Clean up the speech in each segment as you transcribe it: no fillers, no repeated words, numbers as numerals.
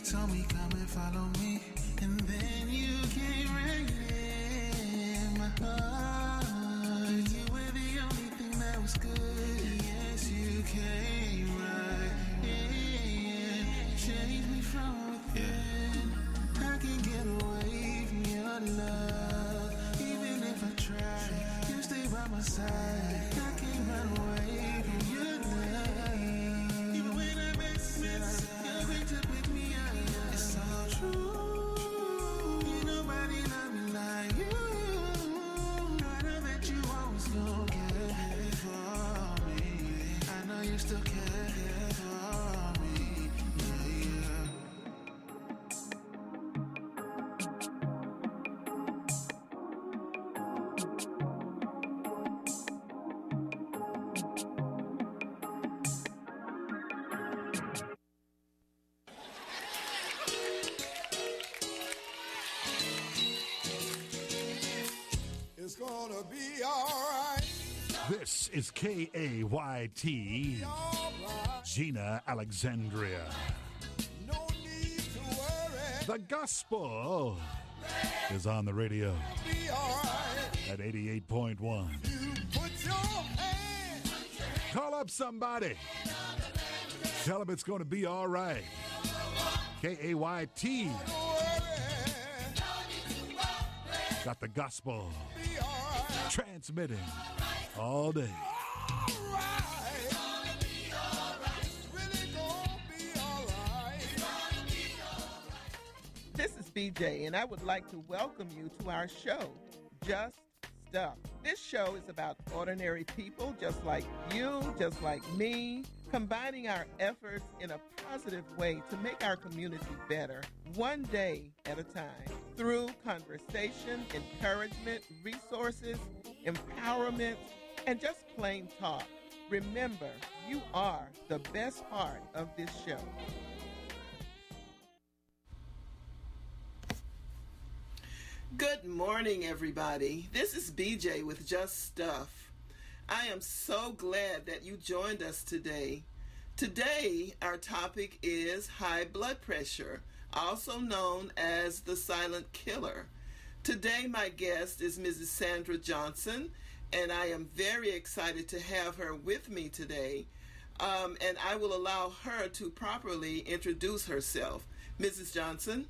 told me come and follow me, and then you came right in my heart. You were the only thing that was good. Yes, you came right in, changed me from within. I can't get away from your love, even if I try. You stay by my side. I can't run away from your love. Even when I mess up, you're quick to pick me up. It's all true. Ain't nobody love me like you. I know that you always gon' care for me. I know you still care for me. Yeah. It's gonna be alright. This is KAYT, Gina Alexandria. No need to worry. The gospel is on the radio Be alright. at 88.1. You put your hand. Call up somebody. Tell them it's going to be all right. KAYT Don't worry. got the gospel Be alright. transmitting all day. Alright. It's really gonna be alright. This is BJ, and I would like to welcome you to our show, Just Stuff. This show is about ordinary people just like you, just like me, combining our efforts in a positive way to make our community better, one day at a time, through conversation, encouragement, resources, empowerment, and just plain talk. Remember, you are the best part of this show. Good morning, everybody. This is BJ with Just Stuff. I am so glad that you joined us today. Today, our topic is high blood pressure, also known as the silent killer. Today, my guest is Mrs. Sandra Johnson, and I am very excited to have her with me today. And I will allow her to properly introduce herself. Mrs. Johnson?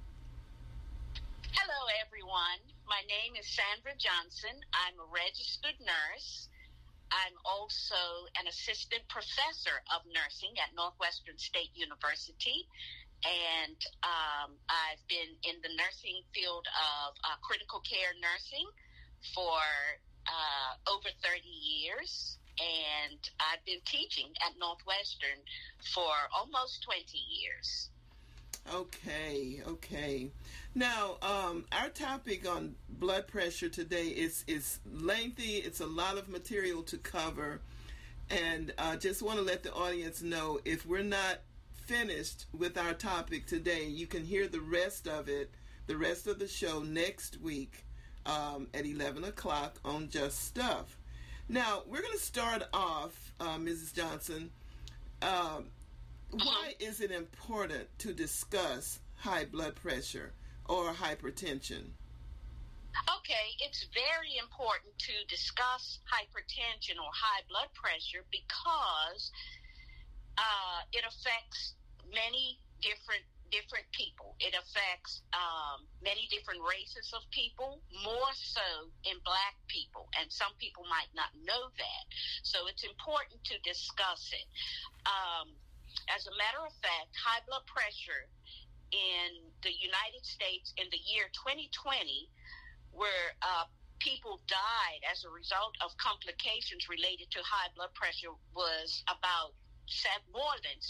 Hello, everyone. My name is Sandra Johnson. I'm a registered nurse. I'm also an assistant professor of nursing at Northwestern State University. And I've been in the nursing field of critical care nursing for over 30 years. And I've been teaching at Northwestern for almost 20 years. Okay. Now, our topic on blood pressure today is lengthy. It's a lot of material to cover. And I just want to let the audience know, if we're not finished with our topic today, you can hear the rest of it, the rest of the show next week at 11 o'clock on Just Stuff. Now, we're going to start off, Mrs. Johnson. Why is it important to discuss high blood pressure or hypertension? Okay, it's very important to discuss hypertension or high blood pressure because it affects many different people. It affects many different races of people, more so in Black people, and some people might not know that. So it's important to discuss it. As a matter of fact, high blood pressure in the United States in the year 2020, where people died as a result of complications related to high blood pressure, was about more than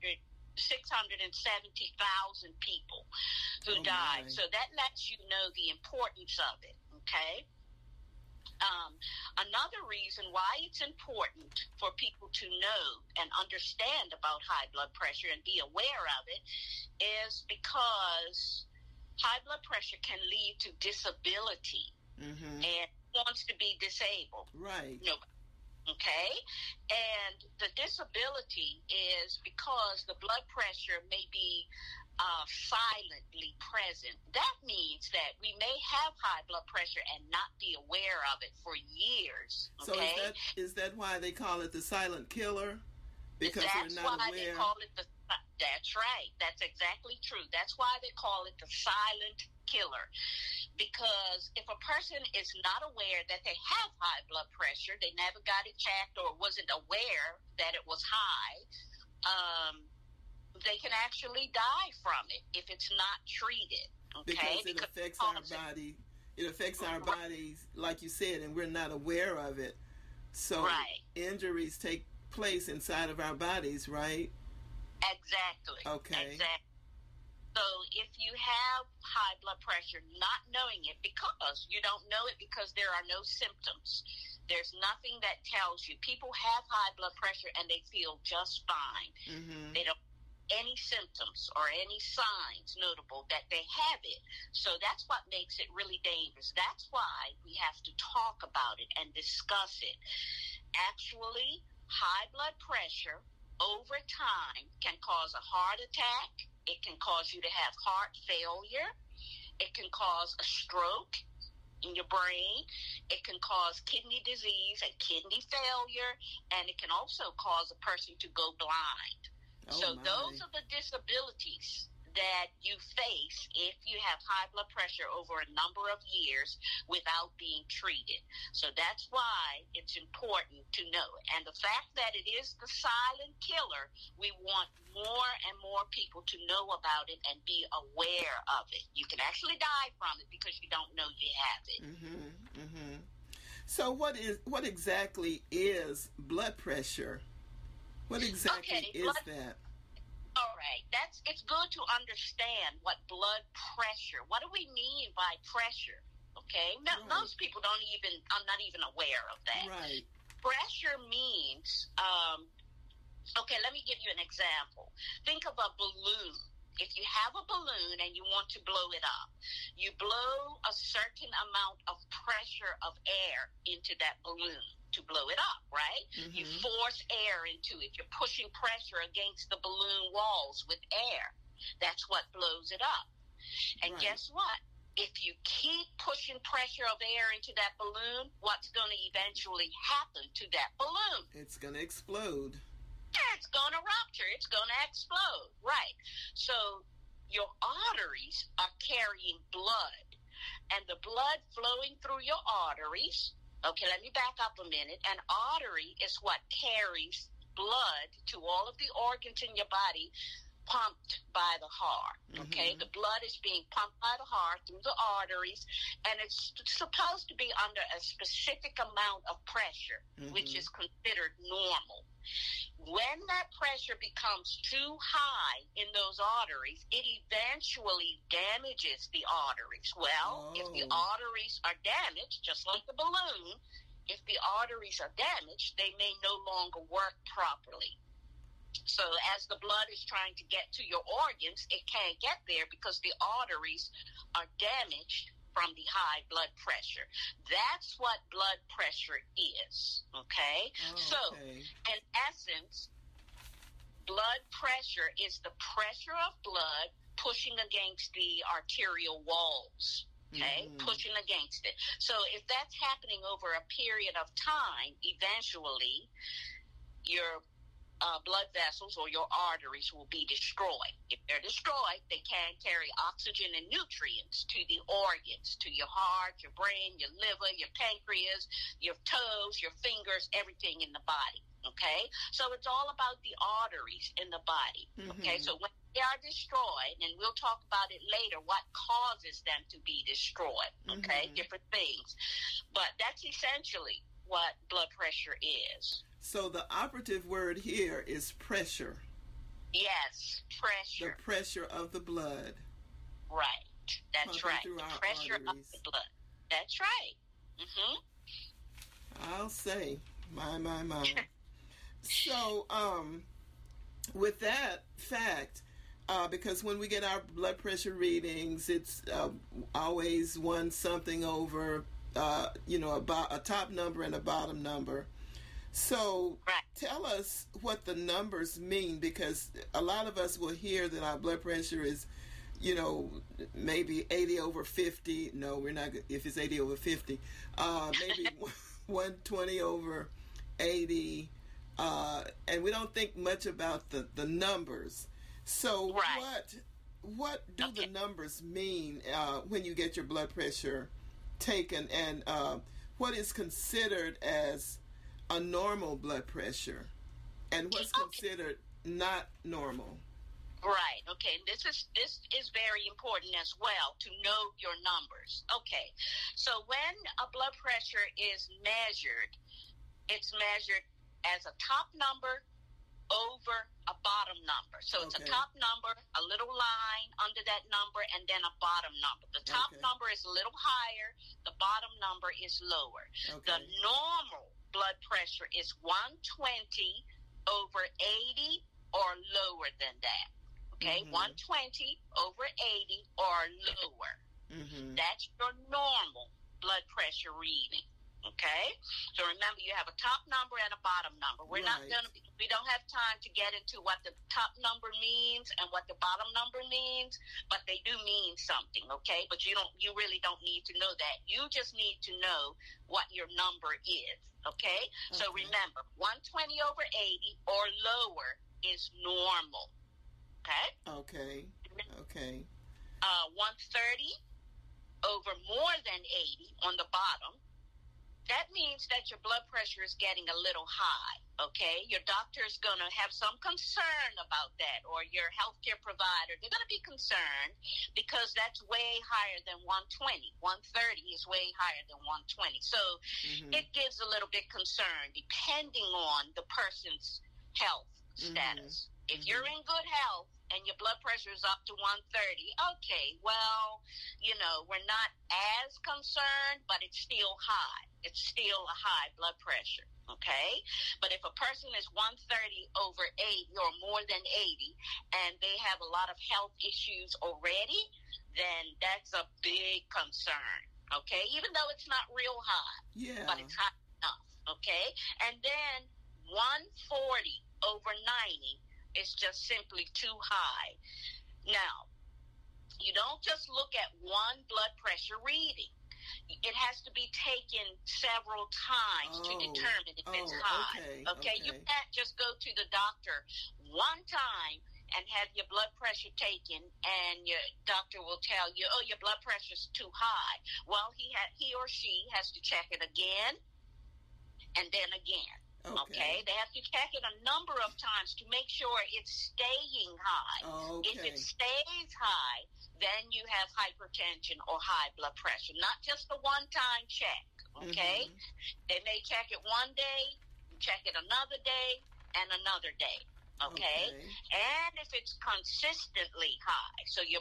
670,000 people who died. My. So that lets you know the importance of it, okay? Another reason why it's important for people to know and understand about high blood pressure and be aware of it is because high blood pressure can lead to disability. And who wants to be disabled? Right. Nobody. Okay? And the disability is because the blood pressure may be silently present. That means that we may have high blood pressure and not be aware of it for years. Okay? So is that why they call it the silent killer? Because that's we're not why aware. They call it that's right. That's exactly true. That's why they call it the silent killer. Because if a person is not aware that they have high blood pressure, they never got it checked or wasn't aware that it was high, they can actually die from it if it's not treated. Okay? Because it affects our body. It affects our bodies, like you said, and we're not aware of it. So injuries take place inside of our bodies, right? Exactly. Okay. Exactly. So if you have high blood pressure, not knowing it because you don't know it because there are no symptoms. There's nothing that tells you. People have high blood pressure and they feel just fine. Mm-hmm. They don't have any symptoms or any signs notable that they have it. So that's what makes it really dangerous. That's why we have to talk about it and discuss it. Actually, high blood pressure over time can cause a heart attack. It can cause you to have heart failure. It can cause a stroke in your brain. It can cause kidney disease and kidney failure. And it can also cause a person to go blind. Those are the disabilities that you face if you have high blood pressure over a number of years without being treated. So that's why it's important to know it. And the fact that it is the silent killer, we want more and more people to know about it and be aware of it. You can actually die from it because you don't know you have it. Mm-hmm, mm-hmm. So what exactly is blood pressure? What exactly is that? All right. It's good to understand what blood pressure, what do we mean by pressure? Okay. Most people are not even aware of that. Right. Pressure means, let me give you an example. Think of a balloon. If you have a balloon and you want to blow it up, you blow a certain amount of pressure of air into that balloon to blow it up, right? Mm-hmm. You force air into it. You're pushing pressure against the balloon walls with air. That's what blows it up. And guess what? If you keep pushing pressure of air into that balloon, what's going to eventually happen to that balloon? It's going to explode. It's going to rupture. It's going to explode, right? So your arteries are carrying blood, and the blood flowing through your arteries. Okay, let me back up a minute. An artery is what carries blood to all of the organs in your body, pumped by the heart. Okay, the blood is being pumped by the heart through the arteries, and it's supposed to be under a specific amount of pressure, which is considered normal. When that pressure becomes too high in those arteries, it eventually damages the arteries. Well, if the arteries are damaged, just like the balloon, if the arteries are damaged, they may no longer work properly. So as the blood is trying to get to your organs, it can't get there because the arteries are damaged from the high blood pressure. That's what blood pressure is, okay? So, in essence, blood pressure is the pressure of blood pushing against the arterial walls, okay? Pushing against it. So, if that's happening over a period of time, eventually, your blood vessels or your arteries will be destroyed. If they're destroyed, they can't carry oxygen and nutrients to the organs, to your heart, your brain, your liver, your pancreas, your toes, your fingers, everything in the body. Okay? So it's all about the arteries in the body. Okay? So when they are destroyed, and we'll talk about it later, what causes them to be destroyed. Okay? Different things. But that's essentially what blood pressure is. So the operative word here is pressure. Yes, pressure. The pressure of the blood. Right. That's right. The pressure of the blood. That's right. I'll say, my. So, with that fact, because when we get our blood pressure readings, it's always one something over, about a top number and a bottom number. So Right. tell us what the numbers mean, because a lot of us will hear that our blood pressure is, maybe 80 over 50. No, we're not. If it's 80 over 50, maybe 120 over 80, and we don't think much about the numbers. So Right. what do Okay. the numbers mean when you get your blood pressure taken, and what is considered as a normal blood pressure, and what's Okay. considered not normal? Right. Okay. This is very important as well, to know your numbers. Okay. So when a blood pressure is measured, it's measured as a top number over a bottom number. So it's Okay. a top number, a little line under that number, and then a bottom number. The top Okay. number is a little higher, the bottom number is lower. Okay. The normal blood pressure is 120 over 80 or lower than that. Okay, Mhm. 120 over 80 or lower. Mm-hmm. That's your normal blood pressure reading. Okay, so remember, you have a top number and a bottom number. We don't have time to get into what the top number means and what the bottom number means, but they do mean something. Okay, but you really don't need to know that. You just need to know what your number is. Okay, so Okay. remember, 120 over 80 or lower is normal. Okay. Okay. 130 over more than 80 on the bottom. That means that your blood pressure is getting a little high, okay? Your doctor is going to have some concern about that, or your healthcare provider. They're going to be concerned because that's way higher than 120. 130 is way higher than 120. So it gives a little bit concern depending on the person's health status. If you're in good health and your blood pressure is up to 130, okay, well, we're not as concerned, but it's still high. It's still a high blood pressure, okay? But if a person is 130 over 80 or more than 80 and they have a lot of health issues already, then that's a big concern, okay? Even though it's not real high, Yeah. but it's high enough, okay? And then 140 over 90 is just simply too high. Now, you don't just look at one blood pressure reading. It has to be taken several times to determine if it's high. Okay? You can't just go to the doctor one time and have your blood pressure taken, and your doctor will tell you, oh, your blood pressure's too high. Well, he or she has to check it again and then again. Okay, they have to check it a number of times to make sure it's staying high. Okay. If it stays high, then you have hypertension or high blood pressure, not just the one-time check. Okay, they may check it one day, check it another day, and another day. Okay, and if it's consistently high, so your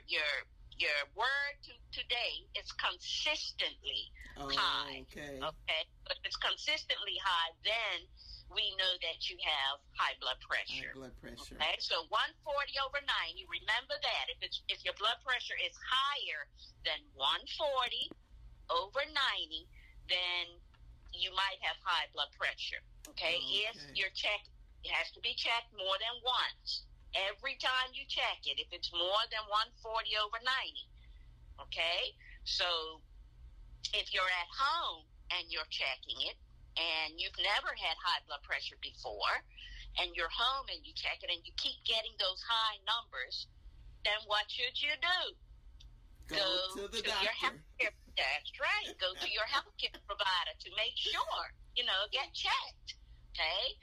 word today is consistently high. Okay. But if it's consistently high, then we know that you have high blood pressure. High blood pressure. Okay, so 140 over 90. Remember that if your blood pressure is higher than 140 over 90, then you might have high blood pressure. Okay, if you're checked, it has to be checked more than once. Every time you check it, if it's more than 140 over 90, okay? So if you're at home and you're checking it, and you've never had high blood pressure before, and you're home and you check it and you keep getting those high numbers, then what should you do? Go to the doctor. Your healthcare. That's right. Go to your healthcare provider to make sure, get checked, okay?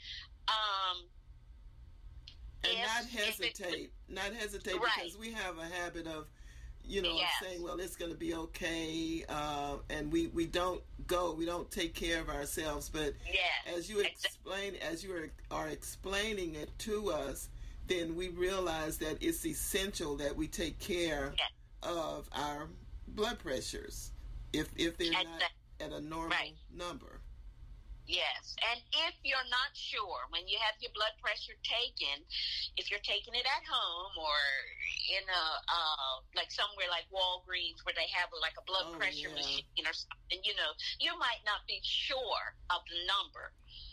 And not hesitate because we have a habit of, saying, well, it's going to be okay, and we don't take care of ourselves. But as you are explaining it to us, then we realize that it's essential that we take care of our blood pressures if they're not at a normal number. Yes, and if you're not sure, when you have your blood pressure taken, if you're taking it at home or in like somewhere like Walgreens where they have like a blood pressure machine or something, you might not be sure of the number.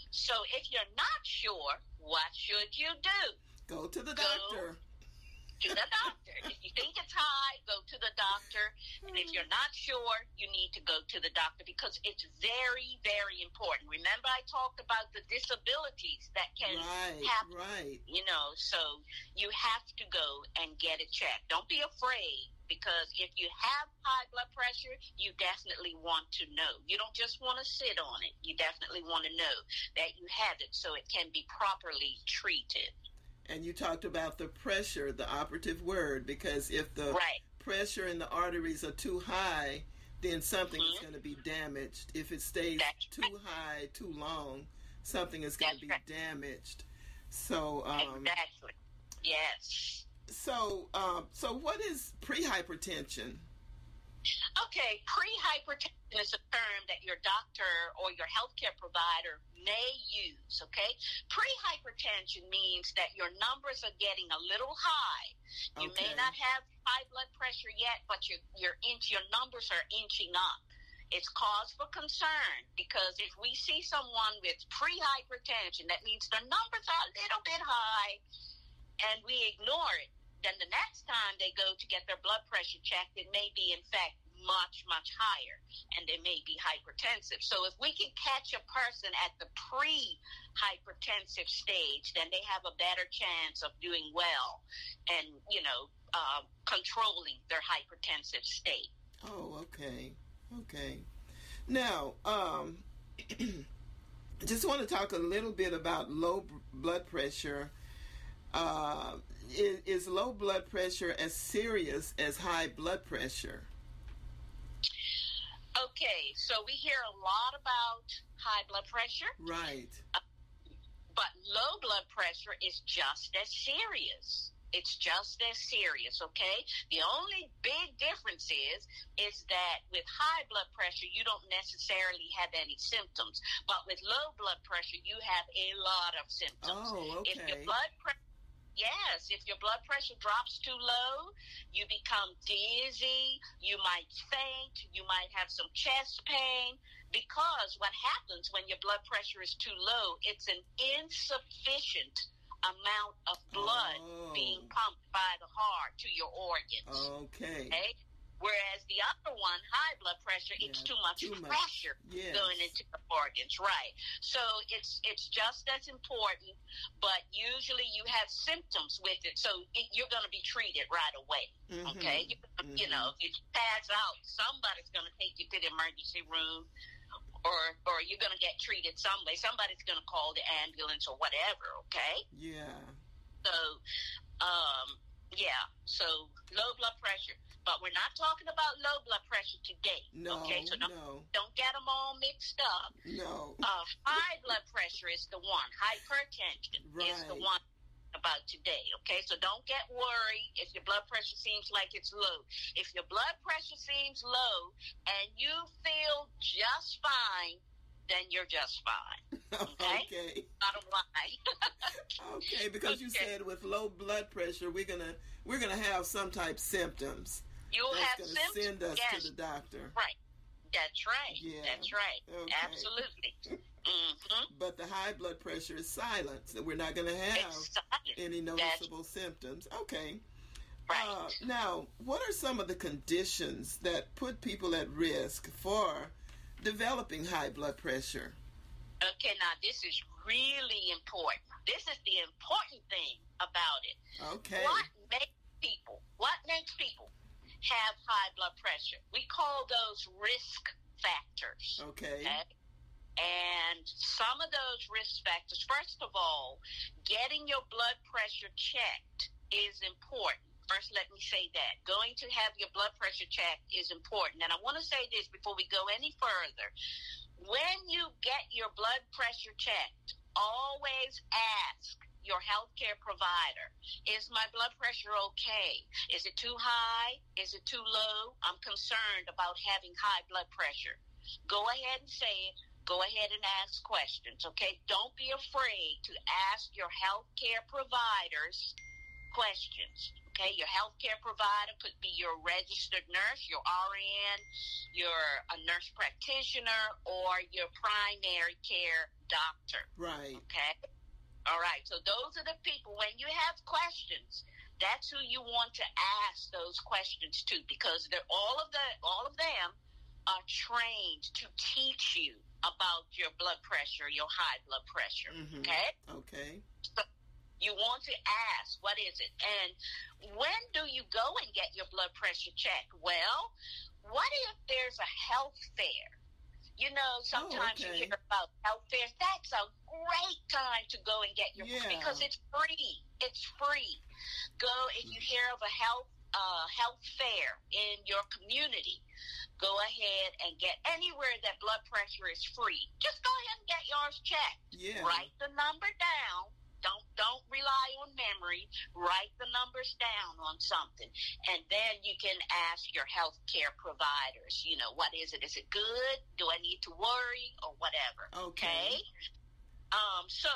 So if you're not sure, what should you do? Go to the doctor. To the doctor. If you think it's high, go to the doctor. And if you're not sure, you need to go to the doctor because it's very, very important. Remember I talked about the disabilities that can happen. Right. You know, so you have to go and get it checked. Don't be afraid because if you have high blood pressure, you definitely want to know. You don't just want to sit on it. You definitely want to know that you have it so it can be properly treated. And you talked about the pressure, the operative word, because if the pressure in the arteries are too high, then something is going to be damaged. If it stays too high, too long, something is going to be damaged. So exactly. Yes. So what is prehypertension? Okay, prehypertension is a term that your doctor or your healthcare provider may use, okay? Prehypertension means that your numbers are getting a little high. You may not have high blood pressure yet, but your numbers are inching up. It's cause for concern because if we see someone with prehypertension, that means their numbers are a little bit high and we ignore it. Then the next time they go to get their blood pressure checked, it may be, in fact, much, much higher, and they may be hypertensive. So if we can catch a person at the pre-hypertensive stage, then they have a better chance of doing well and, controlling their hypertensive state. Oh, okay. Now, I just want to talk a little bit about low blood pressure. Is low blood pressure as serious as high blood pressure? Okay, so we hear a lot about high blood pressure. Right. But low blood pressure is just as serious. It's just as serious, okay? The only big difference is that with high blood pressure, you don't necessarily have any symptoms. But with low blood pressure, you have a lot of symptoms. Oh, okay. If your blood pressure drops too low, you become dizzy, you might faint, you might have some chest pain, because what happens when your blood pressure is too low, it's an insufficient amount of blood being pumped by the heart to your organs. Okay? Whereas the other one, high blood pressure, it's too much pressure going into the organs, right? So it's just as important, but usually you have symptoms with it, so you're going to be treated right away, okay? You know, if you pass out, somebody's going to take you to the emergency room, or you're going to get treated some way. Somebody's going to call the ambulance or whatever, okay? Yeah. So low blood pressure. But we're not talking about low blood pressure today. No, okay? So don't get them all mixed up. No. High blood pressure is the one. Hypertension is the one about today. Okay? So don't get worried if your blood pressure seems like it's low. If your blood pressure seems low and you feel just fine, then you're just fine. Okay? Bottom line. Okay, because you said with low blood pressure, we're gonna have some type symptoms. You'll have symptoms. Send us to the doctor. Right. That's right. Yeah. That's right. Okay. Absolutely. But the high blood pressure is silent, so we're not going to have any noticeable symptoms. Okay. Right. Now, what are some of the conditions that put people at risk for developing high blood pressure? Okay, now this is really important. This is the important thing about it. Okay. What makes people have high blood pressure? We call those risk factors. Okay. And some of those risk factors, first of all, getting your blood pressure checked is important. First, let me say that. Going to have your blood pressure checked is important. And I want to say this before we go any further. When you get your blood pressure checked, always ask your healthcare provider, is my blood pressure okay? Is it too high? Is it too low? I'm concerned about having high blood pressure. Go ahead and say it. Go ahead and ask questions, okay? Don't be afraid to ask your healthcare providers questions. Okay, your healthcare provider could be your registered nurse, your RN, a nurse practitioner, or your primary care doctor. Right. Okay. All right. So those are the people. When you have questions, that's who you want to ask those questions to, because all of them are trained to teach you about your blood pressure, your high blood pressure. Mm-hmm. Okay. Okay. So you want to ask, what is it? And when do you go and get your blood pressure checked? Well, what if there's a health fair? You know, sometimes you hear about health fairs. That's a great time to go and get your, because it's free. It's free. Go, if you hear of a health fair in your community, go ahead and get anywhere that blood pressure is free. Just go ahead and get yours checked. Yeah. Write the number down. Don't rely on memory. Write the numbers down on something, and then you can ask your healthcare providers. You know, what is it? Is it good? Do I need to worry or whatever? Okay. So,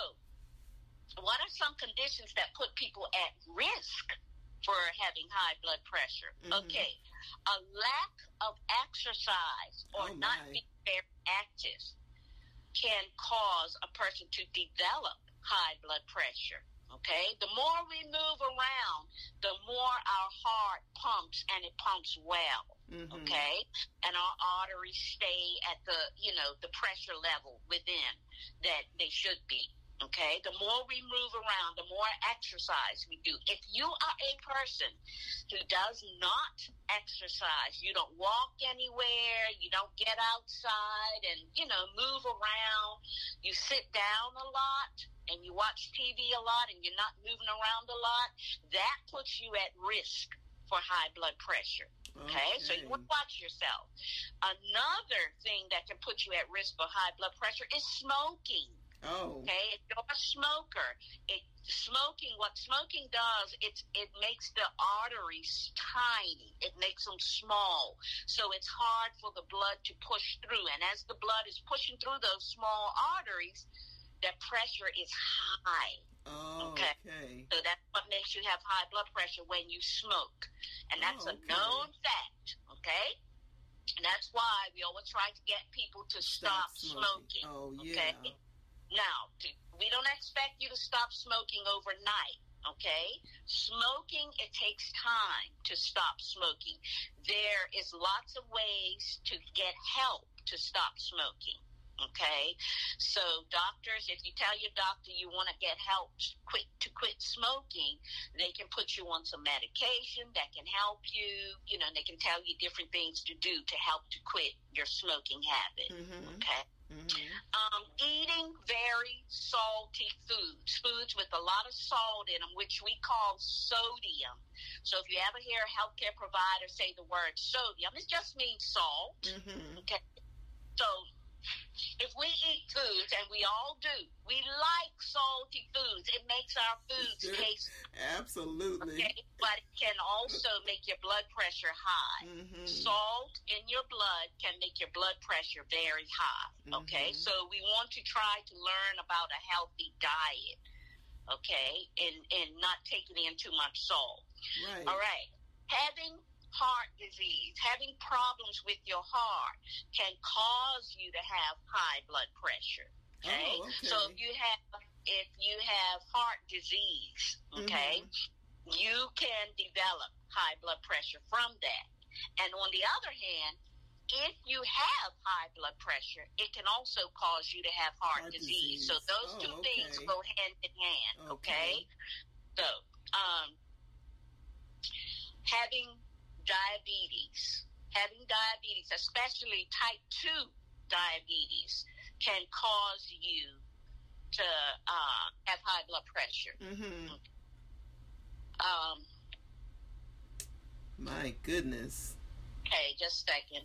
what are some conditions that put people at risk for having high blood pressure? Mm-hmm. Okay, a lack of exercise or not being very active can cause a person to develop high blood pressure. Okay, the more we move around, the more our heart pumps, and it pumps well. Mm-hmm. Okay, and our arteries stay at the pressure level within that they should be. Okay, the more we move around, the more exercise we do. If you are a person who does not exercise, you don't walk anywhere, you don't get outside and, move around, you sit down a lot and you watch TV a lot and you're not moving around a lot, that puts you at risk for high blood pressure. Okay, so you want to watch yourself. Another thing that can put you at risk for high blood pressure is smoking. Oh. Okay, if you're a smoker, what smoking does, it makes the arteries tiny. It makes them small. So it's hard for the blood to push through. And as the blood is pushing through those small arteries, the pressure is high. Oh, okay. So that's what makes you have high blood pressure when you smoke. And that's a known fact, okay? And that's why we always try to get people to stop smoking. Oh, yeah. Okay? Now, we don't expect you to stop smoking overnight, okay? Smoking, it takes time to stop smoking. There is lots of ways to get help to stop smoking, okay? So doctors, if you tell your doctor you want to get help to quit smoking, they can put you on some medication that can help you, they can tell you different things to do to help to quit your smoking habit, okay? Mm-hmm. Eating very salty foods with a lot of salt in them, which we call sodium. So if you ever hear a healthcare provider say the word sodium, it just means salt. Mm-hmm. Okay. So if we eat foods, and we all do, we like salty foods. It makes our foods taste absolutely. Okay, but it can also make your blood pressure high. Mm-hmm. Salt in your blood can make your blood pressure very high. Okay, so we want to try to learn about a healthy diet. Okay, and not taking in too much salt. Right. All right. Having heart disease, having problems with your heart can cause you to have high blood pressure. Okay? Oh, okay. So if you have heart disease, okay, you can develop high blood pressure from that. And on the other hand, if you have high blood pressure, it can also cause you to have heart disease. So those two things go hand in hand. Okay? So having diabetes, especially type 2 diabetes, can cause you to have high blood pressure. Mm-hmm. My goodness. Okay, just a second.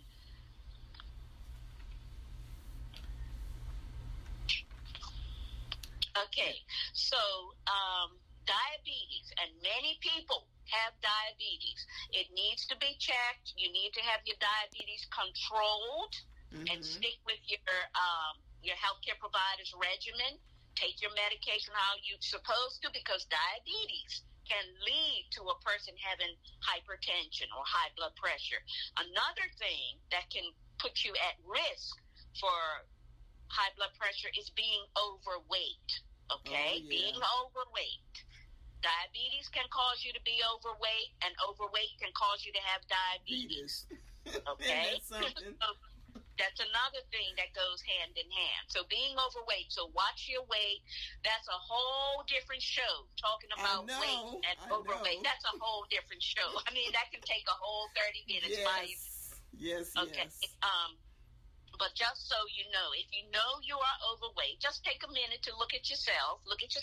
Okay, so diabetes, and many people have diabetes. It needs to be checked. You need to have your diabetes controlled and stick with your healthcare provider's regimen. Take your medication how you're supposed to, because diabetes can lead to a person having hypertension or high blood pressure. Another thing that can put you at risk for high blood pressure is being overweight. Okay? Oh, yeah. Being overweight. Diabetes can cause you to be overweight, and overweight can cause you to have diabetes. Okay? That's something. So that's another thing that goes hand in hand. So being overweight, so watch your weight. That's a whole different show, talking about weight and overweight. That's a whole different show. I mean, that can take a whole 30 minutes by you. Yes. Okay. But just so you know, if you know you are overweight, just take a minute to look at yourself,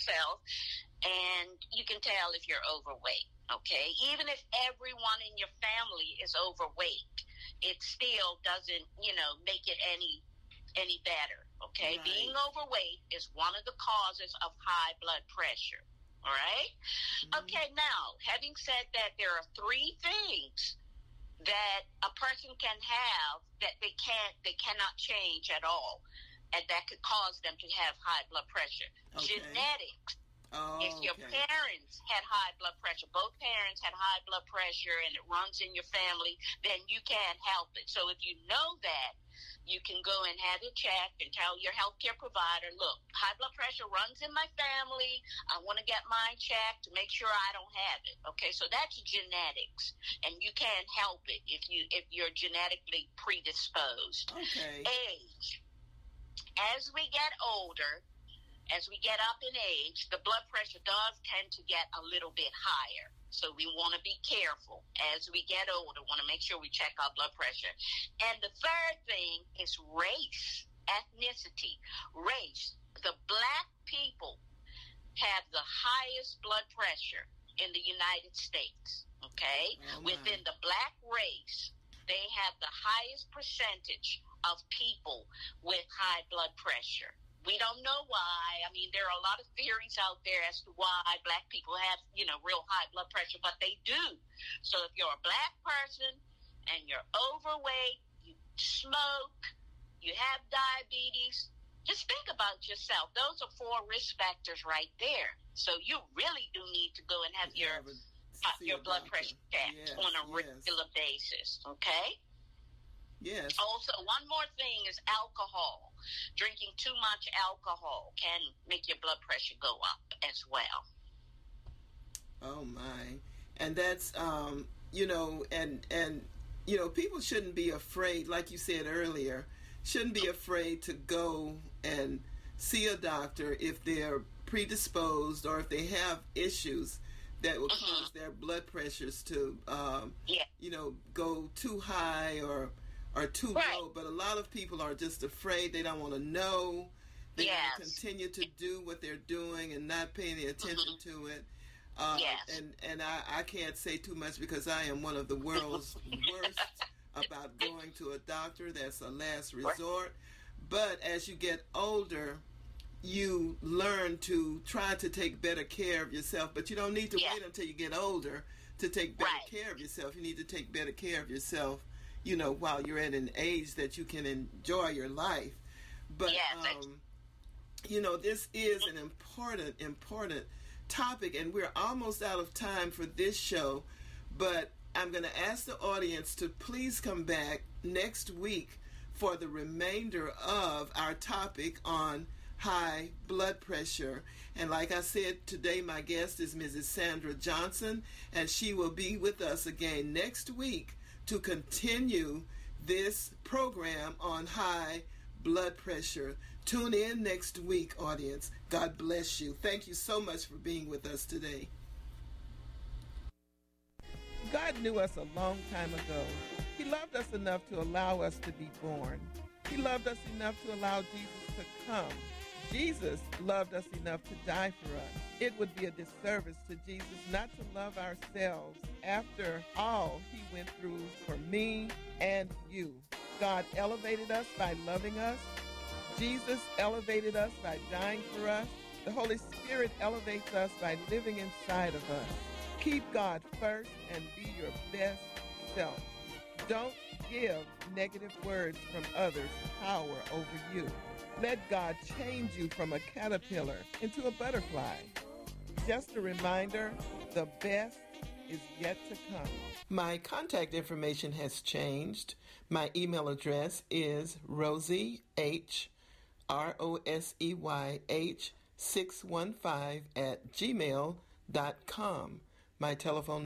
and you can tell if you're overweight, okay? Even if everyone in your family is overweight, it still doesn't, make it any better, okay? Right. Being overweight is one of the causes of high blood pressure, all right? Mm-hmm. Okay, now, having said that, there are 3 things that a person can have that they cannot change at all, and that could cause them to have high blood pressure. Okay. Genetics. Oh, if your parents had high blood pressure, both parents had high blood pressure, and it runs in your family, then you can't help it. So if you know that, you can go and have it checked and tell your healthcare provider, look, high blood pressure runs in my family. I want to get mine checked to make sure I don't have it. Okay, so that's genetics, and you can't help it if you're genetically predisposed. Okay. Age. As we get older, as we get up in age, the blood pressure does tend to get a little bit higher. So we want to be careful as we get older. Want to make sure we check our blood pressure. And the third thing is race, ethnicity. Race. The black people have the highest blood pressure in the United States. Okay? Within the black race, they have the highest percentage of people with high blood pressure. We don't know why. I mean, there are a lot of theories out there as to why black people have, real high blood pressure, but they do. So if you're a black person and you're overweight, you smoke, you have diabetes, just think about yourself. Those are 4 risk factors right there. So you really do need to go and have your blood pressure checked on a regular basis, okay? Yes. Also, one more thing is alcohol. Drinking too much alcohol can make your blood pressure go up as well. Oh my. And that's people shouldn't be afraid, like you said earlier, shouldn't be afraid to go and see a doctor if they're predisposed or if they have issues that will cause their blood pressures to go too high or too low. But a lot of people are just afraid. They don't want to know. They want to continue to do what they're doing and not pay any attention to it. And I can't say too much because I am one of the world's worst about going to a doctor. That's a last resort. But as you get older, you learn to try to take better care of yourself. But you don't need to wait until you get older to take better care of yourself. You need to take better care of yourself, while you're at an age that you can enjoy your life. But, this is an important topic, and we're almost out of time for this show. But I'm going to ask the audience to please come back next week for the remainder of our topic on high blood pressure. And like I said, today my guest is Mrs. Sandra Johnson, and she will be with us again next week to continue this program on high blood pressure. Tune in next week, audience. God bless you. Thank you so much for being with us today. God knew us a long time ago. He loved us enough to allow us to be born. He loved us enough to allow Jesus to come. Jesus loved us enough to die for us. It would be a disservice to Jesus not to love ourselves after all he went through for me and you. God elevated us by loving us. Jesus elevated us by dying for us. The Holy Spirit elevates us by living inside of us. Keep God first and be your best self. Don't give negative words from others power over you. Let God change you from a caterpillar into a butterfly. Just a reminder, The best is yet to come. My contact information has changed. My email address is RosieH, ROSEYH 615 @gmail.com. My telephone